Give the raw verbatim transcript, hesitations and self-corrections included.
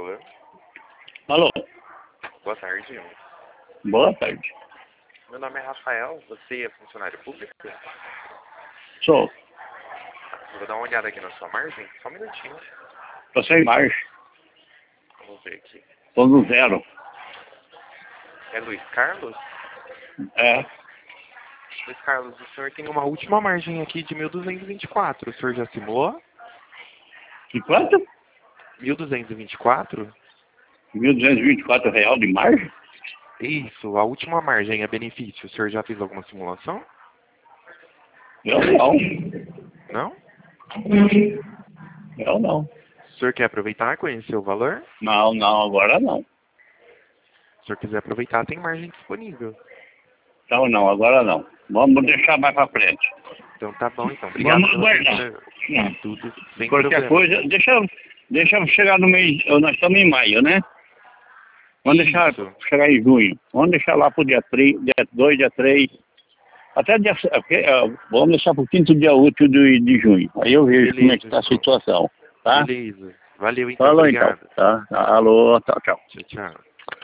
Alô? Alô, Boa tarde. boa tarde. Meu nome é Rafael, você é funcionário público? Sou. Vou dar uma olhada aqui na sua margem, só um minutinho. Tô sem margem. Vamos ver aqui. Tô no zero. É Luiz Carlos? É. Luiz Carlos, o senhor tem uma última margem aqui de mil duzentos e vinte e quatro. O senhor já simulou? De quanto? mil duzentos e vinte e quatro? mil duzentos e vinte e quatro real de margem? Isso, a última margem é benefício. O senhor já fez alguma simulação? Eu não. Não? Eu não. O senhor quer aproveitar e conhecer o valor? Não, não, agora não. Se o senhor quiser aproveitar, tem margem disponível. Então não, agora não. Vamos deixar mais pra frente. Então tá bom, então. Obrigado Vamos pela aguardar. sua... Tudo sem Qualquer problema. coisa, deixa, deixa eu chegar no mês, nós estamos em maio, né? Vamos deixar Isso. chegar em junho. Vamos deixar lá pro dia três, dia dois, dia três. Até dia, vamos deixar pro quinto dia útil de, de junho. Aí eu vejo Beleza, como é que tá a então. situação, tá? Beleza. Valeu, então. Falou Obrigado. então, tá? Alô, tchau, tchau. Tchau, tchau.